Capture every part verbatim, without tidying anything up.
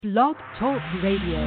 Blog Talk Radio.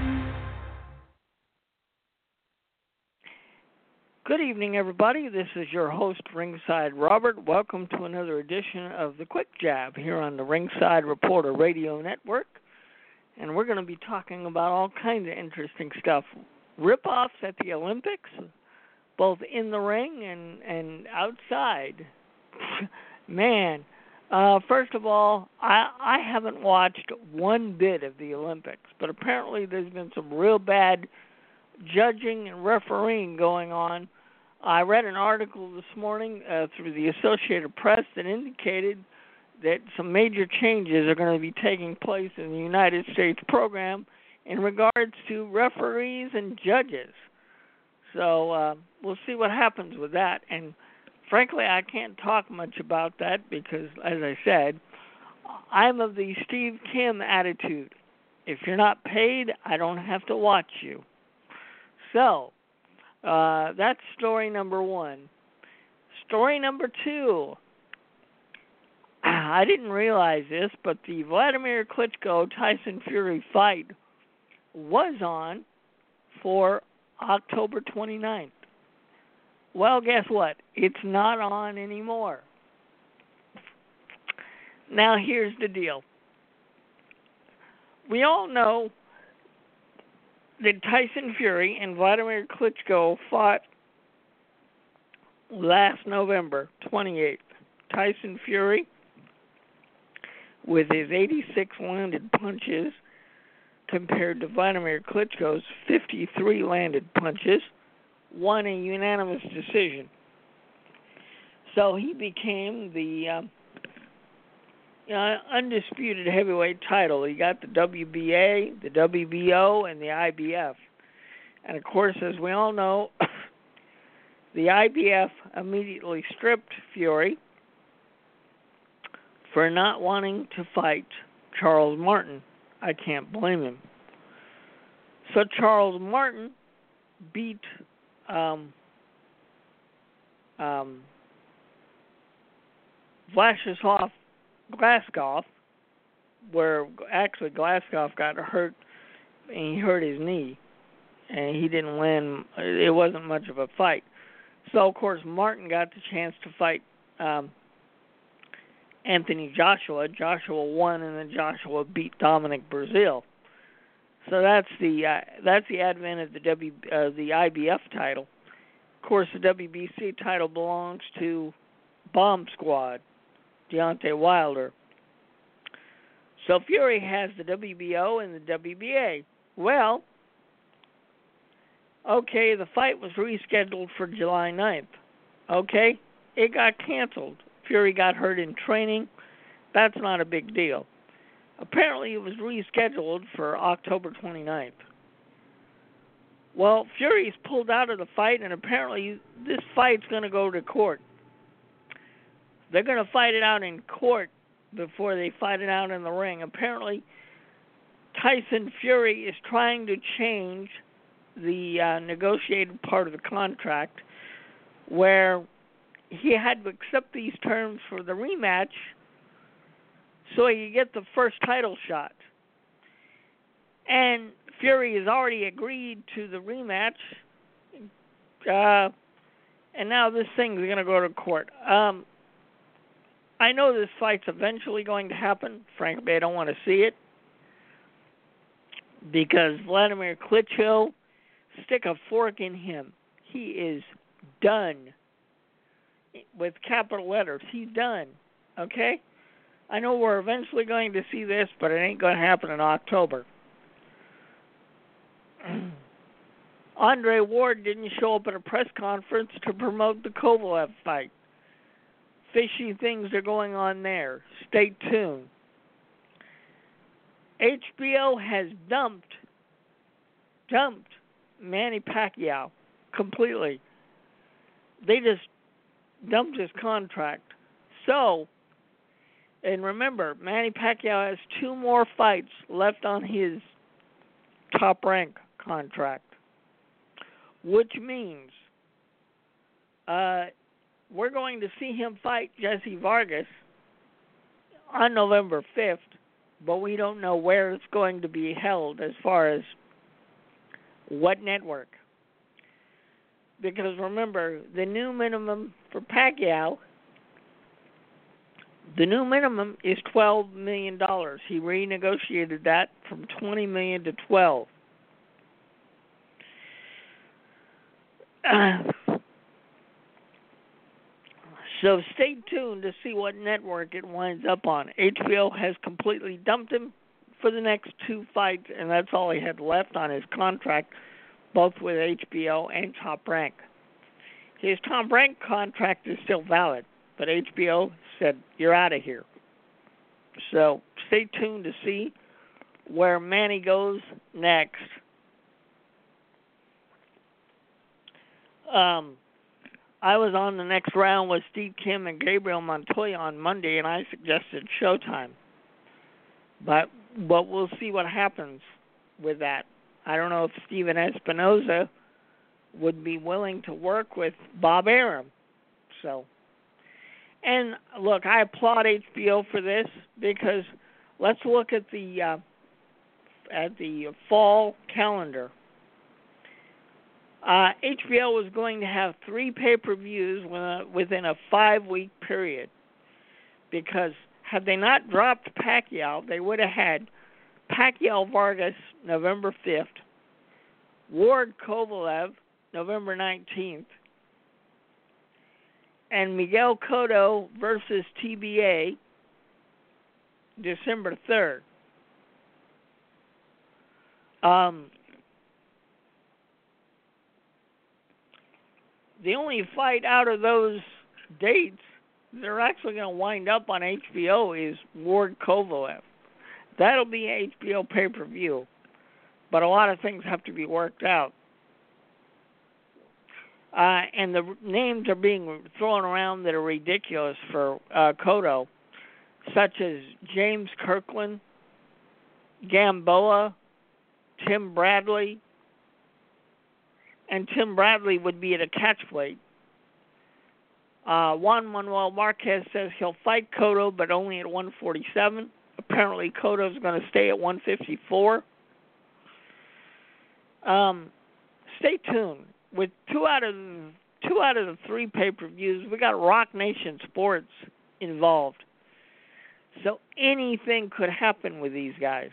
Good evening, everybody. This is your host, Ringside Robert. Welcome to another edition of The Quick Jab here on the Ringside Reporter Radio Network. And we're going to be talking about all kinds of interesting stuff. Rip-offs at the Olympics, both in the ring and, and outside. Man. Uh, first of all, I, I haven't watched one bit of the Olympics, but apparently there's been some real bad judging and refereeing going on. I read an article this morning uh, through the Associated Press that indicated that some major changes are going to be taking place in the United States program in regards to referees and judges. So uh, we'll see what happens with that. And frankly, I can't talk much about that because, as I said, I'm of the Steve Kim attitude. If you're not paid, I don't have to watch you. So, uh, that's story number one. Story number two, I didn't realize this, but the Vladimir Klitschko-Tyson Fury fight was on for October twenty-ninth. Well, guess what? It's not on anymore. Now, here's the deal. We all know that Tyson Fury and Vladimir Klitschko fought last November twenty-eighth. Tyson Fury, with his eighty-six landed punches, compared to Vladimir Klitschko's fifty-three landed punches, won a unanimous decision. So he became the uh, uh, undisputed heavyweight title. He got the W B A, the W B O, and the I B F. And of course, as we all know, the I B F immediately stripped Fury for not wanting to fight Charles Martin. I can't blame him. So Charles Martin beat Um, um, Vladislav Glazkov, where actually Glazkov got hurt, and he hurt his knee, and he didn't win. It wasn't much of a fight. So, of course, Martin got the chance to fight um, Anthony Joshua. Joshua won, and then Joshua beat Dominic Brazil. So that's the uh, that's the advent of the W uh, the I B F title. Of course, the W B C title belongs to Bomb Squad, Deontay Wilder. So Fury has the W B O and the W B A. Well, okay, the fight was rescheduled for July ninth. Okay, it got canceled. Fury got hurt in training. That's not a big deal. Apparently, it was rescheduled for October twenty-ninth. Well, Fury's pulled out of the fight, and apparently this fight's going to go to court. They're going to fight it out in court before they fight it out in the ring. Apparently, Tyson Fury is trying to change the uh, negotiated part of the contract where he had to accept these terms for the rematch so he could get the first title shot. And Fury has already agreed to the rematch, uh, and now this thing's going to go to court. Um, I know this fight's eventually going to happen. Frankly, I don't want to see it because Vladimir Klitschko, stick a fork in him. He is done. With capital letters, he's done. Okay? I know we're eventually going to see this, but it ain't going to happen in October. Andre Ward didn't show up at a press conference to promote the Kovalev fight. Fishy things are going on there. Stay tuned. H B O has dumped, dumped Manny Pacquiao completely. They just dumped his contract. So, and remember, Manny Pacquiao has two more fights left on his top rank contract, which means uh, we're going to see him fight Jesse Vargas on November fifth but we don't know where it's going to be held as far as what network. Because remember, the new minimum for Pacquiao, the new minimum is twelve million dollars. He renegotiated that from twenty million dollars to twelve. Uh, so stay tuned to see what network it winds up on. H B O has completely dumped him for the next two fights, and that's all he had left on his contract, both with H B O and Top Rank. His Top Rank contract is still valid, but H B O said, you're out of here. So stay tuned to see where Manny goes next. Um, I was on the next round with Steve Kim and Gabriel Montoya on Monday, and I suggested Showtime. But but we'll see what happens with that. I don't know if Steven Espinoza would be willing to work with Bob Arum. So, and look, I applaud H B O for this, because let's look at the uh, at the fall calendar. Uh, H B O was going to have three pay-per-views within a five-week period, because had they not dropped Pacquiao, they would have had Pacquiao Vargas November fifth, Ward Kovalev November nineteenth, and Miguel Cotto versus T B A December third. Um, the only fight out of those dates they're actually going to wind up on H B O is Ward Kovalev. That'll be H B O pay-per-view, but a lot of things have to be worked out. Uh, and the names are being thrown around that are ridiculous for uh, Cotto, such as James Kirkland, Gamboa, Tim Bradley, and Tim Bradley would be at a catch weight. Uh, Juan Manuel Marquez says he'll fight Cotto, but only at one forty-seven. Apparently, Cotto's going to stay at one fifty-four. Um, stay tuned. With two out of two out of the three pay-per-views, we got Rock Nation Sports involved. So anything could happen with these guys.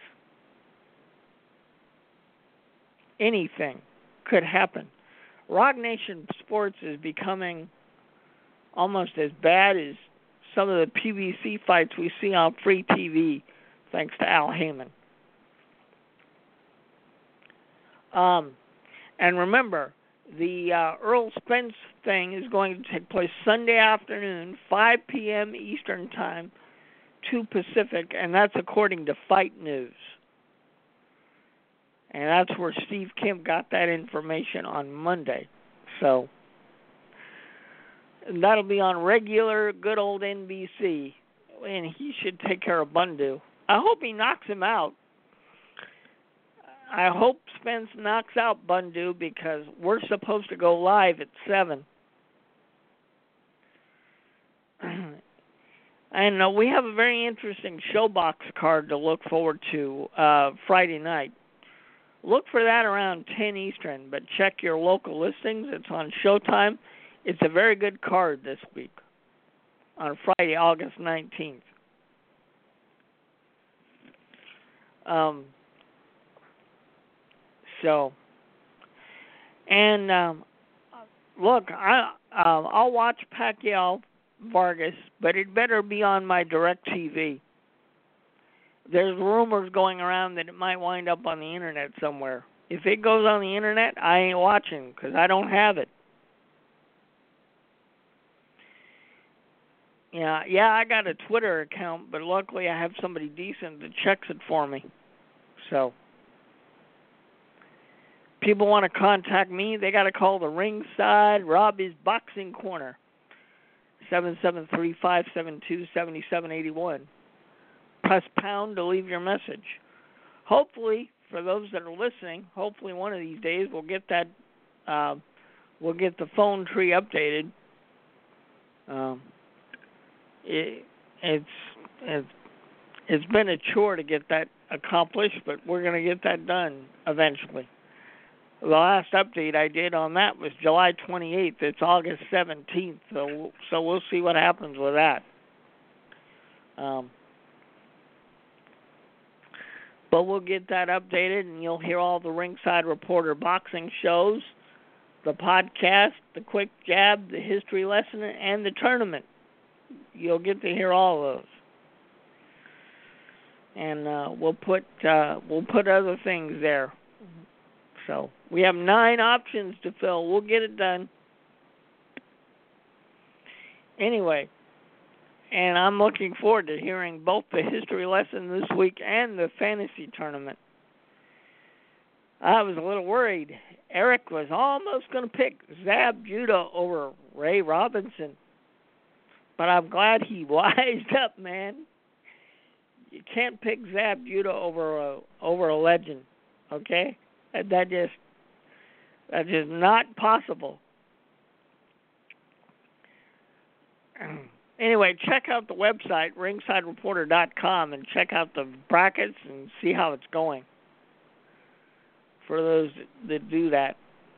Anything could happen. Rock Nation Sports is becoming almost as bad as some of the P B C fights we see on free T V, thanks to Al Heyman. Um, and remember, the uh, Earl Spence thing is going to take place Sunday afternoon, five p.m. Eastern Time, two Pacific, and that's according to Fight News. And that's where Steve Kim got that information on Monday. So that'll be on regular, good old N B C, and he should take care of Bundu. I hope he knocks him out. I hope Spence knocks out Bundu, because we're supposed to go live at seven. And uh, we have a very interesting Showbox card to look forward to uh, Friday night. Look for that around ten Eastern, but check your local listings. It's on Showtime. It's a very good card this week on Friday, August nineteenth. Um, so, and um, look, I, uh, I'll watch Pacquiao Vargas, but it better be on my DirecTV. There's rumors going around that it might wind up on the internet somewhere. If it goes on the internet, I ain't watching, because I don't have it. Yeah, yeah, I got a Twitter account, but luckily I have somebody decent that checks it for me. So, people want to contact me, they got to call the Ringside Robbie's Boxing Corner, seven seven three, five seven two, seven seven eight one. Press pound to leave your message. Hopefully, for those that are listening, hopefully one of these days we'll get that, uh, we'll get the phone tree updated. Um, it, it's, it's it's been a chore to get that accomplished, but we're going to get that done eventually. The last update I did on that was July twenty-eighth. It's August seventeenth, so so we'll see what happens with that. Um, but we'll get that updated, and you'll hear all the Ringside Reporter boxing shows, the podcast, the quick jab, the history lesson, and the tournament. You'll get to hear all of those. And uh, we'll put uh, we'll put other things there. So we have nine options to fill. We'll get it done. Anyway, and I'm looking forward to hearing both the history lesson this week and the fantasy tournament. I was a little worried. Eric was almost going to pick Zab Judah over Ray Robinson. But I'm glad he wised up, man. You can't pick Zab Judah over a, over a legend, okay? That just that is not possible. Anyway, check out the website, ringside reporter dot com, and check out the brackets and see how it's going for those that do that.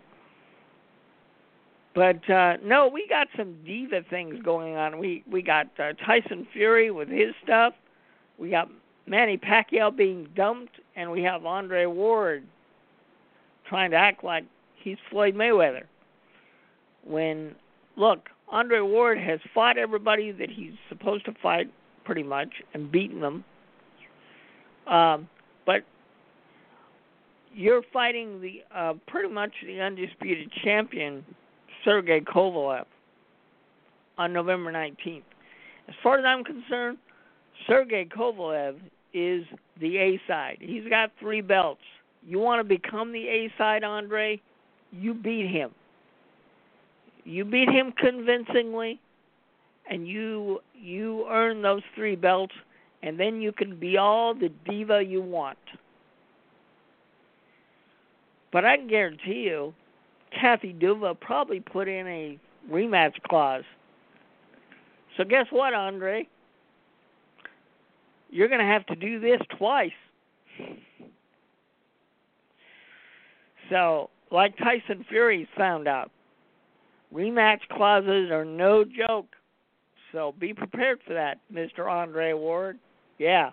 But, uh, no, we got some diva things going on. We, we got uh, Tyson Fury with his stuff. We got Manny Pacquiao being dumped, and we have Andre Ward trying to act like he's Floyd Mayweather. When, look, Andre Ward has fought everybody that he's supposed to fight, pretty much, and beaten them. Um, but you're fighting the uh, pretty much the undisputed champion, Sergey Kovalev, on November nineteenth. As far as I'm concerned, Sergey Kovalev is the A-side. He's got three belts. You want to become the A-side, Andre? You beat him. You beat him convincingly, and you you earn those three belts, and then you can be all the diva you want. But I can guarantee you, Kathy Duva probably put in a rematch clause. So guess what, Andre? You're going to have to do this twice. So, like Tyson Fury's found out, rematch clauses are no joke. So be prepared for that, Mister Andre Ward. Yeah.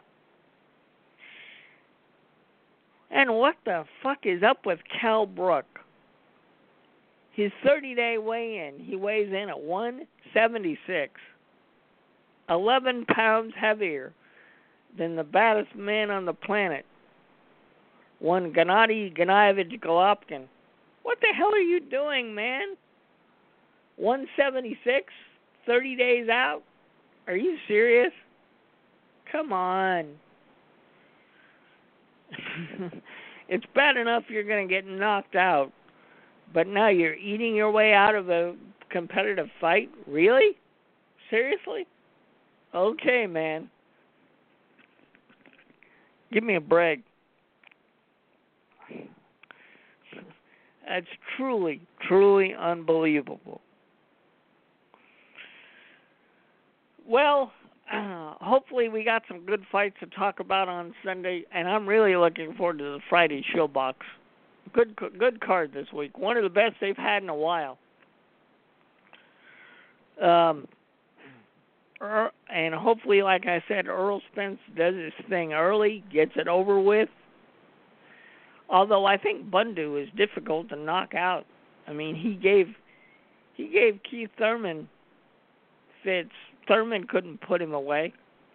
And what the fuck is up with Cal Brook? His thirty-day weigh-in, he weighs in at one seventy-six, eleven pounds heavier than the baddest man on the planet, one Gennady Gennadievich Golovkin. What the hell are you doing, man? one seventy-six, thirty days out? Are you serious? Come on. It's bad enough you're going to get knocked out, but now you're eating your way out of a competitive fight? Really? Seriously? Okay, man. Give me a break. That's truly, truly unbelievable. Well, uh, hopefully we got some good fights to talk about on Sunday, and I'm really looking forward to the Friday Showbox. Good, good card this week. One of the best they've had in a while. Um, er, and hopefully, like I said, Earl Spence does his thing early, gets it over with. Although I think Bundu is difficult to knock out. I mean, he gave he gave Keith Thurman fits. Thurman couldn't put him away.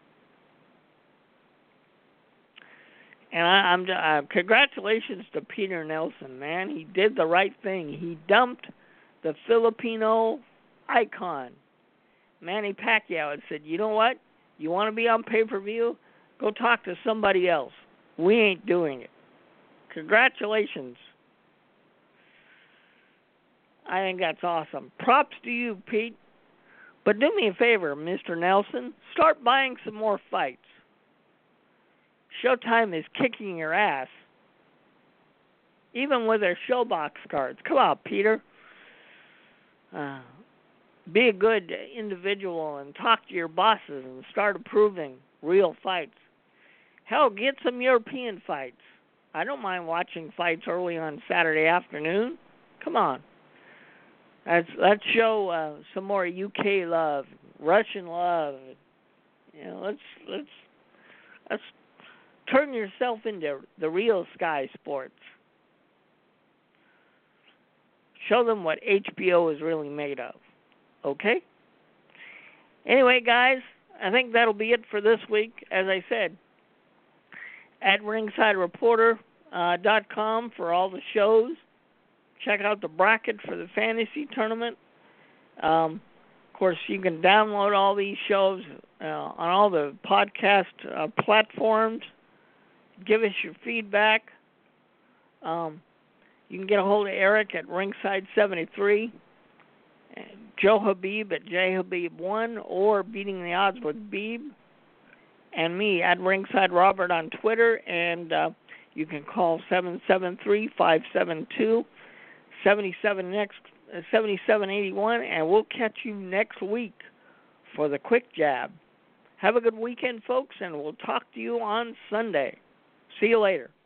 And I, I'm uh, congratulations to Peter Nelson, man. He did the right thing. He dumped the Filipino icon, Manny Pacquiao, and said, you know what? You want to be on pay-per-view? Go talk to somebody else. We ain't doing it. Congratulations. I think that's awesome. Props to you, Pete. But do me a favor, Mister Nelson. Start buying some more fights. Showtime is kicking your ass. Even with their Showbox cards. Come on, Peter. Uh, be a good individual and talk to your bosses and start approving real fights. Hell, get some European fights. I don't mind watching fights early on Saturday afternoon. Come on. Let's, let's show uh, some more U K love, Russian love. You know, let's let's let's turn yourself into the real Sky Sports. Show them what H B O is really made of. Okay? Anyway, guys, I think that'll be it for this week. As I said, at ringside reporter dot com for all the shows. Check out the bracket for the fantasy tournament. Um, of course, you can download all these shows uh, on all the podcast uh, platforms. Give us your feedback. Um, you can get a hold of Eric at ringside seventy-three, Joe Habib at J Habib one, or Beating the Odds with Beeb, and me at Ringside Robert on Twitter. And uh, you can call seven seven three, five seven two, seventy-seven eighty-one, and we'll catch you next week for the Quick Jab. Have a good weekend, folks, and we'll talk to you on Sunday. See you later.